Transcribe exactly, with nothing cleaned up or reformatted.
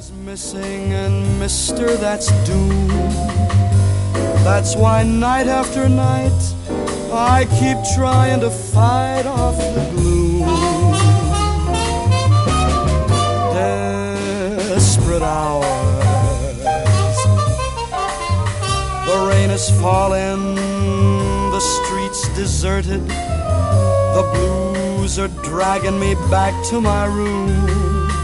Missing and mister, that's doom. That's why night after night I keep trying to fight off the gloom. Desperate hours. The rain is falling, the streets deserted. The blues are dragging me back to my room.